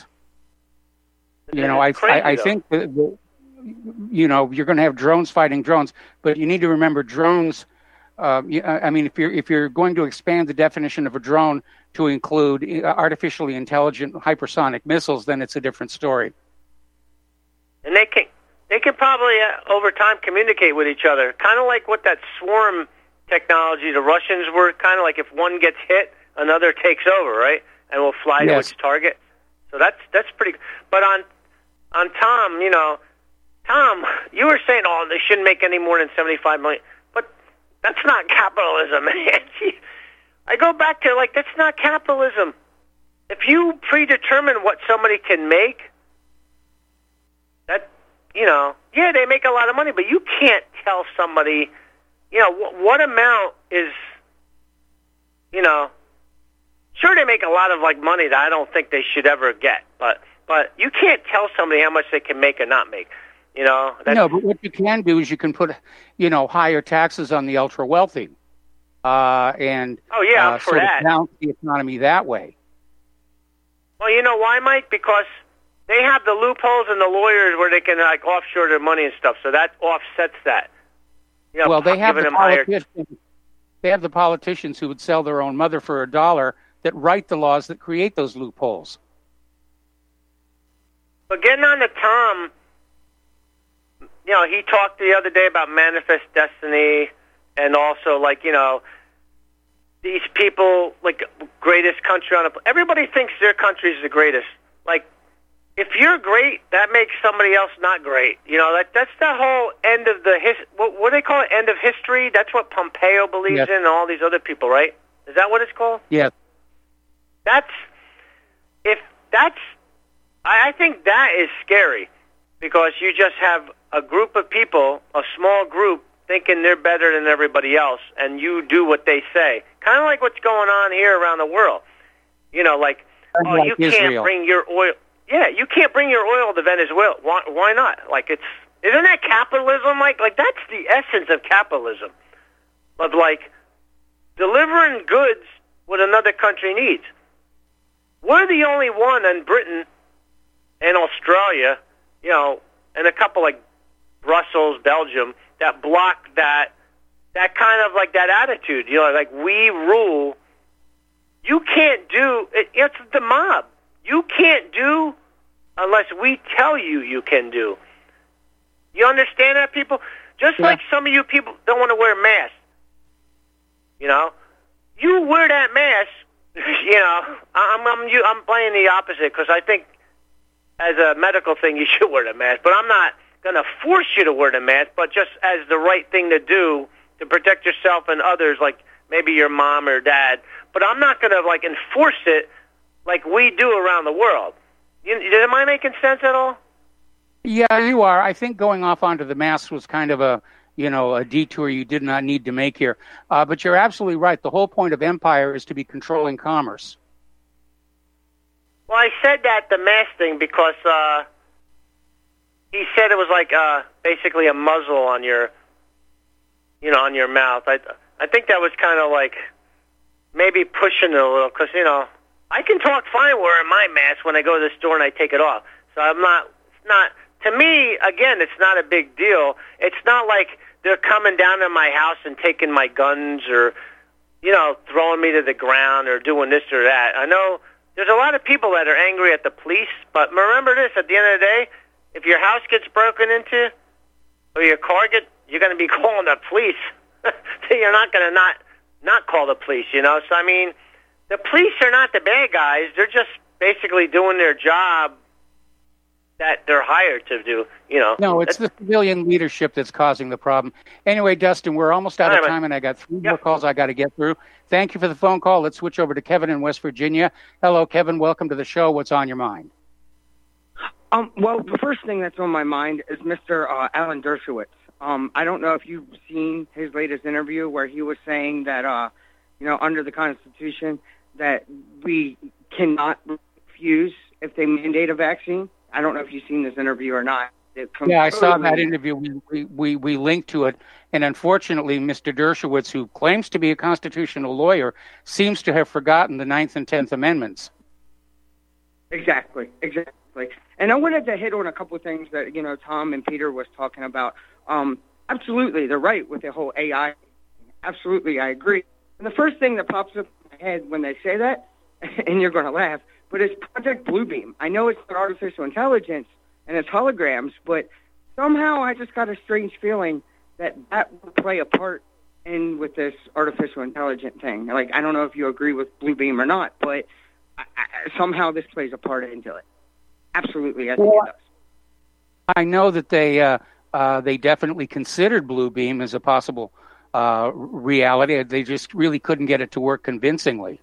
I think that you're going to have drones fighting drones, but you need to remember drones. If you're going to expand the definition of a drone to include artificially intelligent hypersonic missiles, then it's a different story. And they can probably over time communicate with each other, kind of like what that swarm technology the Russians were. Kind of like if one gets hit, another takes over, right? And will fly to its target. So that's pretty. But on Tom, Tom, you were saying, they shouldn't make any more than $75 million, but that's not capitalism. I go back to that's not capitalism. If you predetermine what somebody can make, that they make a lot of money, but you can't tell somebody, what amount is, sure they make a lot of money that I don't think they should ever get, but you can't tell somebody how much they can make or not make. No, but what you can do is you can put, higher taxes on the ultra wealthy, and for sort that. of balance the economy that way. Well, you know why, Mike? Because they have the loopholes and the lawyers where they can offshore their money and stuff, so that offsets that. You know, well, they have the politicians who would sell their own mother for $1 that write the laws that create those loopholes. But getting on to Tom, you know, he talked the other day about manifest destiny, and also these people, greatest country on the planet. Everybody thinks their country is the greatest. If you're great, that makes somebody else not great. You know, that's that whole end of the what do they call it? End of history. That's what Pompeo believes in, and all these other people, right? Is that what it's called? Yes. I think that is scary, because you just have a group of people, a small group, thinking they're better than everybody else, and you do what they say. Kind of like what's going on here around the world. You know, you can't bring your oil. Yeah, you can't bring your oil to Venezuela. Why not? Isn't that capitalism? Like that's the essence of capitalism. Of delivering goods what another country needs. We're the only one in Britain and Australia, you know, and a couple like Brussels, Belgium, that block that kind of that attitude. You know, we rule. You can't do it. It's the mob. You can't do unless we tell you can do. You understand that, people? Just like some of you people don't want to wear masks. You know, you wear that mask. You know, I'm playing the opposite, because I think as a medical thing you should wear the mask. But I'm not going to force you to wear the mask, but just as the right thing to do to protect yourself and others, like maybe your mom or dad. But I'm not going to enforce it like we do around the world. Am I making sense at all? Yeah, you are. I think going off onto the masks was kind of a detour you did not need to make here. But you're absolutely right. The whole point of empire is to be controlling commerce. Well, I said that, the mask thing, because he said it was basically a muzzle on your, on your mouth. I think that was kind of maybe pushing it a little, because, I can talk fine wearing my mask when I go to the store and I take it off. So it's not, to me, again, it's not a big deal. It's not like they're coming down to my house and taking my guns or, throwing me to the ground or doing this or that. I know there's a lot of people that are angry at the police, but remember this, at the end of the day, if your house gets broken into or your car you're going to be calling the police. You're not going to not call the police, So, I mean, the police are not the bad guys. They're just basically doing their job that they're hired to do, No, it's the civilian leadership that's causing the problem. Anyway, Dustin, we're almost out of time, and I got 3 more calls I got to get through. Thank you for the phone call. Let's switch over to Kevin in West Virginia. Hello, Kevin. Welcome to the show. What's on your mind? Well, the first thing that's on my mind is Mr. Alan Dershowitz. I don't know if you've seen his latest interview where he was saying that, under the Constitution, that we cannot refuse if they mandate a vaccine. I don't know if you've seen this interview or not. Yeah, I saw that interview. We linked to it. And unfortunately, Mr. Dershowitz, who claims to be a constitutional lawyer, seems to have forgotten the 9th and 10th Amendments. Exactly. And I wanted to hit on a couple of things that, Tom and Peter was talking about. Absolutely, they're right with the whole AI. Absolutely, I agree. And the first thing that pops up in my head when they say that, and you're going to laugh, but it's Project Bluebeam. I know it's artificial intelligence and it's holograms, but somehow I just got a strange feeling that will play a part in with this artificial intelligence thing. I don't know if you agree with Bluebeam or not, but somehow this plays a part into it. Absolutely, I think it does. I know that they definitely considered Bluebeam as a possible reality. They just really couldn't get it to work convincingly.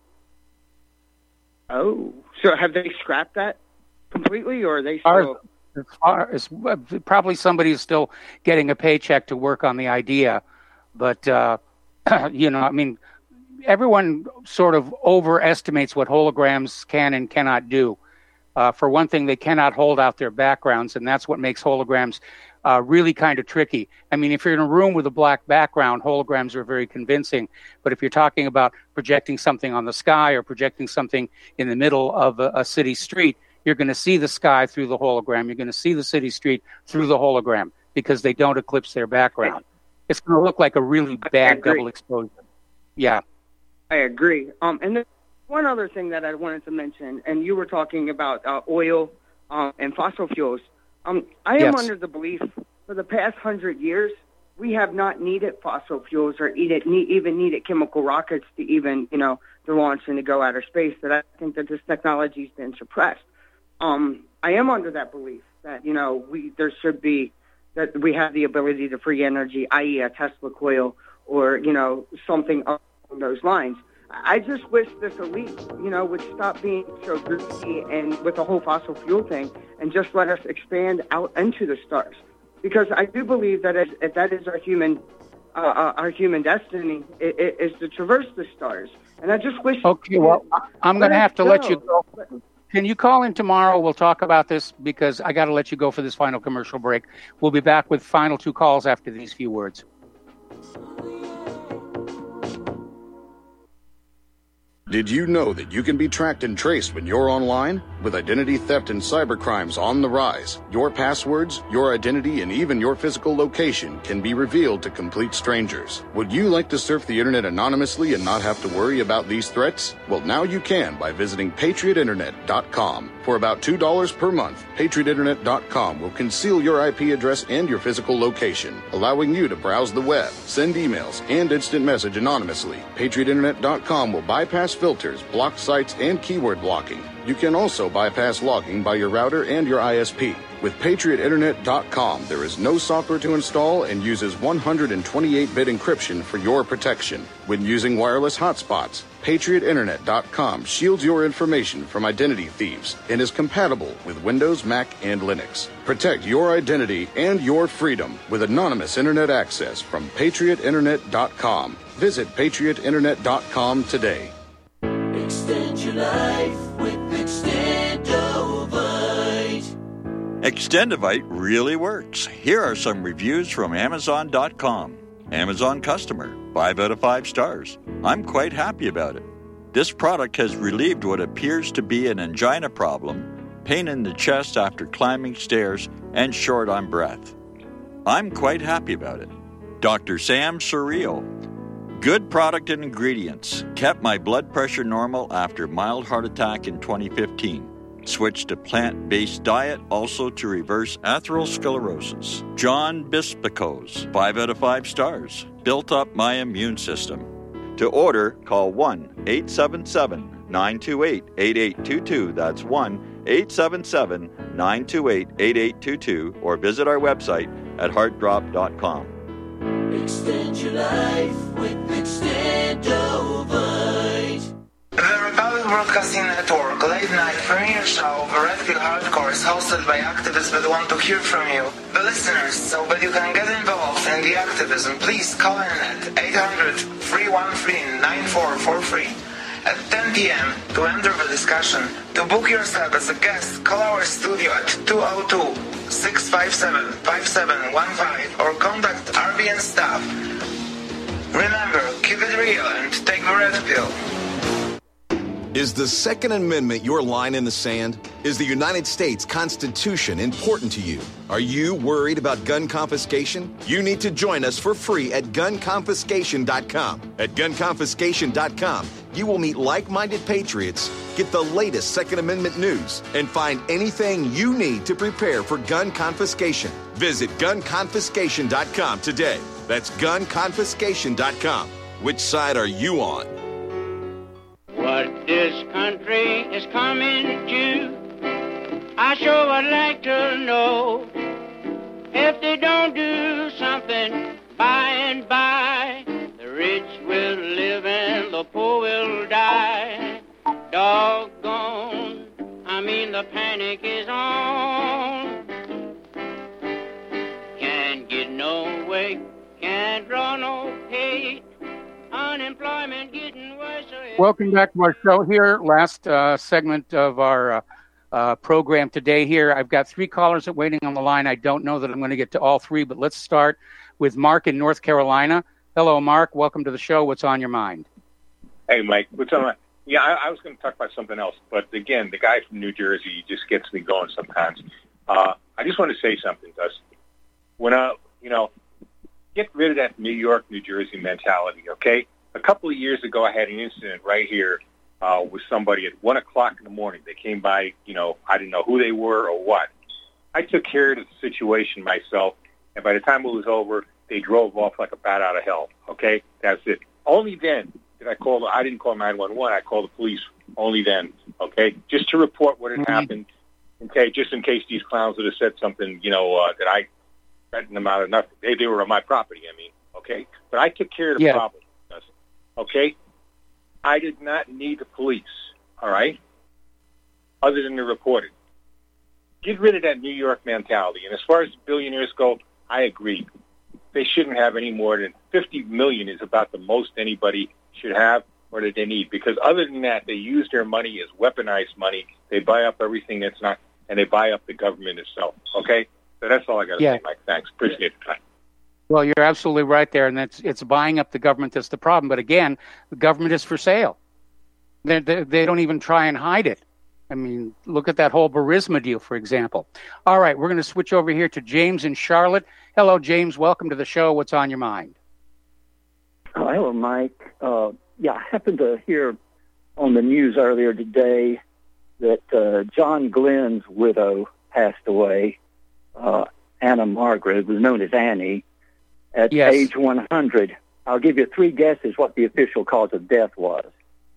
Oh, so have they scrapped that completely, or are they still? As probably somebody is still getting a paycheck to work on the idea, but I mean, everyone sort of overestimates what holograms can and cannot do. For one thing, they cannot hold out their backgrounds, and that's what makes holograms really kind of tricky. I mean, if you're in a room with a black background, holograms are very convincing. But if you're talking about projecting something on the sky or projecting something in the middle of a city street, you're going to see the sky through the hologram. You're going to see the city street through the hologram because they don't eclipse their background. It's going to look like a really bad double exposure. Yeah. I agree. And there's one other thing that I wanted to mention, and you were talking about oil and fossil fuels. I am under the belief for the past 100 years, we have not needed fossil fuels or even needed chemical rockets to even, to launch and to go outer space. That I think that this technology has been suppressed. I am under that belief that, that we have the ability to free energy, i.e. a Tesla coil or, something along those lines. I just wish this elite, would stop being so greedy and with the whole fossil fuel thing and just let us expand out into the stars. Because I do believe that if that is our human destiny, is to traverse the stars. And I just wish... Okay, well, I'm going to have to let you go. Can you call in tomorrow? We'll talk about this because I got to let you go for this final commercial break. We'll be back with final 2 calls after these few words. Did you know that you can be tracked and traced when you're online? With identity theft and cybercrimes on the rise, your passwords, your identity, and even your physical location can be revealed to complete strangers. Would you like to surf the internet anonymously and not have to worry about these threats? Well, now you can by visiting PatriotInternet.com. For about $2 per month, PatriotInternet.com will conceal your IP address and your physical location, allowing you to browse the web, send emails, and instant message anonymously. PatriotInternet.com will bypass filters, block sites, and keyword blocking. You can also bypass logging by your router and your ISP. With PatriotInternet.com, there is no software to install and uses 128-bit encryption for your protection. When using wireless hotspots, PatriotInternet.com shields your information from identity thieves and is compatible with Windows, Mac, and Linux. Protect your identity and your freedom with anonymous internet access from PatriotInternet.com. Visit PatriotInternet.com today. Extend your life with Extendovite. Extendovite really works. Here are some reviews from Amazon.com. Amazon customer, 5 out of 5 stars. I'm quite happy about it. This product has relieved what appears to be an angina problem, pain in the chest after climbing stairs, and short on breath. I'm quite happy about it. Dr. Sam Surreal. Good product and ingredients. Kept my blood pressure normal after mild heart attack in 2015. Switched to plant-based diet also to reverse atherosclerosis. John Bispicos, 5 out of 5 stars. Built up my immune system. To order, call 1-877-928-8822. That's 1-877-928-8822. Or visit our website at heartdrop.com. Extend your life with Extendovite. The Republic Broadcasting Network late night premiere show Red Pill Hardcore is hosted by activists that want to hear from you, the listeners. So that you can get involved in the activism, please call in at 800-313-9443 at 10 p.m. to enter the discussion. To book yourself as a guest, call our studio at 202-657-5715 or contact RBN staff. Remember, keep it real and take the red pill. Is the Second Amendment your line in the sand? Is the United States Constitution important to you? Are you worried about gun confiscation? You need to join us for free at gunconfiscation.com. At gunconfiscation.com, you will meet like-minded patriots, get the latest Second Amendment news, and find anything you need to prepare for gun confiscation. Visit gunconfiscation.com today. That's gunconfiscation.com. Which side are you on? What this country is coming to, I sure would like to know. If they don't do something by and by, the rich will live and the poor will die. Doggone, the panic is on. Can't get no way, can't draw no pay. Unemployment getting worse. Welcome back to our show here. Last segment of our program today here. I've got 3 callers waiting on the line. I don't know that I'm going to get to all 3, but let's start with Mark in North Carolina. Hello, Mark. Welcome to the show. What's on your mind? Hey, Mike. What's on my... Yeah, I was going to talk about something else, but again, the guy from New Jersey just gets me going sometimes. I just want to say something, Dusty. When get rid of that New York, New Jersey mentality, okay? A couple of years ago, I had an incident right here with somebody at 1 o'clock in the morning. They came by, I didn't know who they were or what. I took care of the situation myself, and by the time it was over, they drove off like a bat out of hell, okay? That's it. Only then did I call. I didn't call 911. I called the police only then, okay? Just to report what had happened, okay, just in case these clowns would have said something, that I threatened them out of nothing. They were on my property, okay? But I took care of the problem, okay? I did not need the police, all right, other than to report it. Get rid of that New York mentality. And as far as the billionaires go, I agree. They shouldn't have any more than $50 million is about the most anybody should have or that they need. Because other than that, they use their money as weaponized money. They buy up everything that's not, and they buy up the government itself, okay? So that's all I got to say, Mike. Thanks. Appreciate it. Well, you're absolutely right there, and it's buying up the government that's the problem. But again, the government is for sale. They don't even try and hide it. I mean, look at that whole Burisma deal, for example. All right, we're going to switch over here to James in Charlotte. Hello, James. Welcome to the show. What's on your mind? Hello, Mike. I happened to hear on the news earlier today that John Glenn's widow passed away. Anna Margaret, was known as Annie, at age 100. I'll give you 3 guesses what the official cause of death was.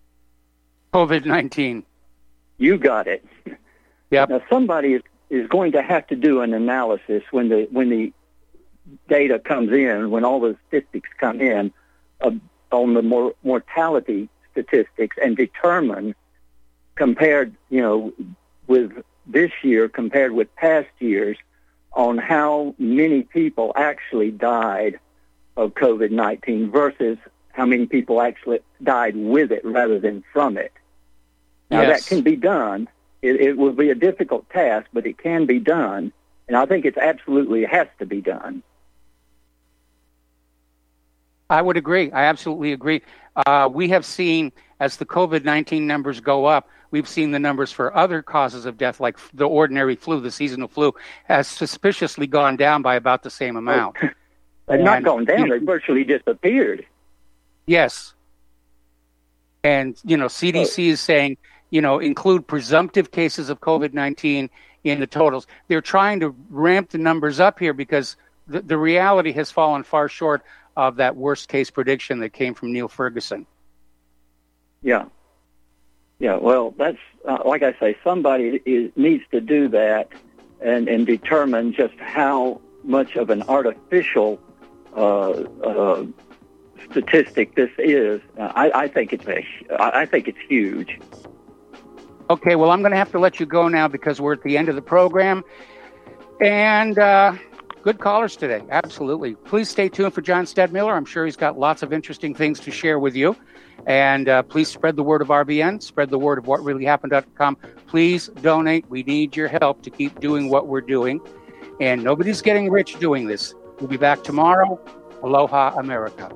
COVID-19. You got it. Yep. Now, somebody is going to have to do an analysis when the data comes in, when all the statistics come in, on the mortality statistics, and determine, compared, with this year compared with past years, on how many people actually died of COVID-19 versus how many people actually died with it rather than from it. Now, that can be done. It will be a difficult task, but it can be done. And I think it has to be done. I would agree. I absolutely agree. We have seen, as the COVID-19 numbers go up, we've seen the numbers for other causes of death, like the ordinary flu, the seasonal flu, has suspiciously gone down by about the same amount. They've not gone down. They virtually disappeared. Yes. And, CDC is saying, include presumptive cases of COVID-19 in the totals. They're trying to ramp the numbers up here because the reality has fallen far short of that worst-case prediction that came from Neil Ferguson. Yeah. Well, that's like I say, somebody needs to do that and determine just how much of an artificial statistic this is. I think it's huge. Okay, well, I'm going to have to let you go now because we're at the end of the program. And good callers today, absolutely. Please stay tuned for John Stedmiller. I'm sure he's got lots of interesting things to share with you. And please spread the word of RBN, spread the word of whatreallyhappened.com. Please donate. We need your help to keep doing what we're doing. And nobody's getting rich doing this. We'll be back tomorrow. Aloha, America.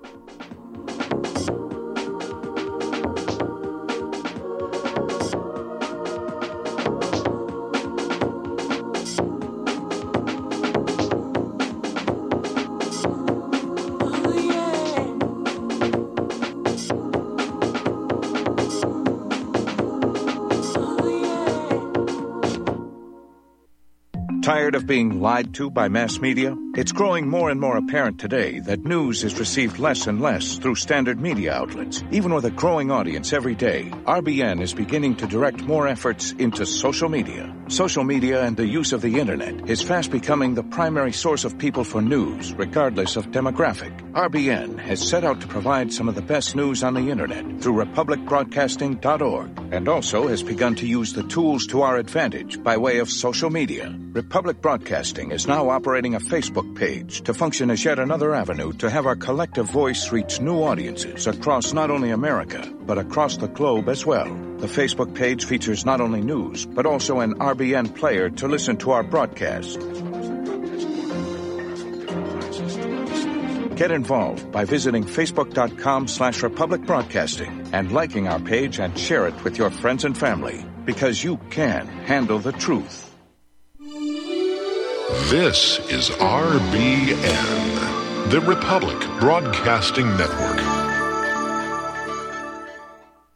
Tired of being lied to by mass media? It's growing more and more apparent today that news is received less and less through standard media outlets. Even with a growing audience every day, RBN is beginning to direct more efforts into social media. Social media and the use of the internet is fast becoming the primary source of people for news, regardless of demographic. RBN has set out to provide some of the best news on the Internet through republicbroadcasting.org, and also has begun to use the tools to our advantage by way of social media. Republic Broadcasting is now operating a Facebook page to function as yet another avenue to have our collective voice reach new audiences across not only America, but across the globe as well. The Facebook page features not only news, but also an RBN player to listen to our broadcast. Get involved by visiting facebook.com/Republic Broadcasting and liking our page and share it with your friends and family, because you can handle the truth. This is RBN, the Republic Broadcasting Network.